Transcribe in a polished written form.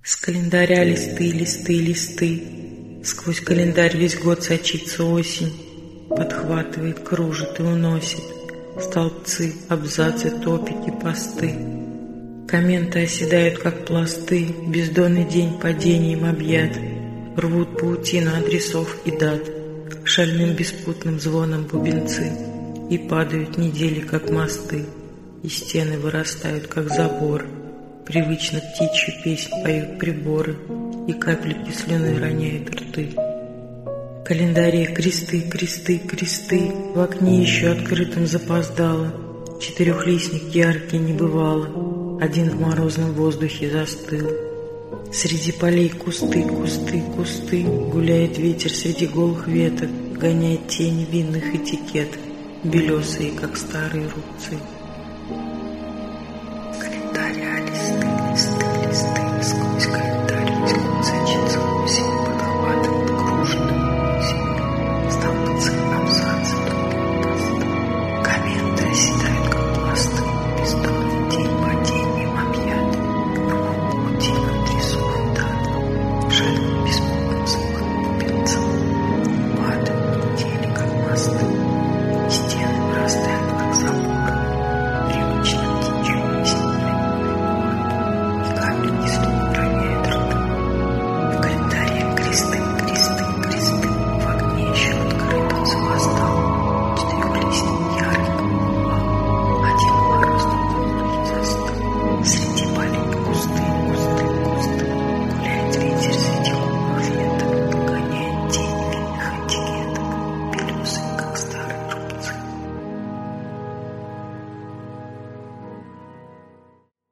С календаря листы, листы, листы. Сквозь календарь весь год сочится осень, подхватывает, кружит и уносит столбцы, абзацы, топики, посты. Комменты оседают, как пласты, бездонный день падением объят, рвут паутину адресов и дат, шальным беспутным звоном бубенцы, и падают недели, как мосты, и стены вырастают, как забор. Привычно птичью песнь поют приборы, и капельки слюны роняют рты. В календаре кресты, кресты, кресты, в окне еще открытым запоздало, четырехлистник яркий не бывало, один в морозном воздухе застыл. Среди полей кусты, кусты, кусты, гуляет ветер среди голых веток, гоняет тени винных этикет, белесые, как старые рубцы.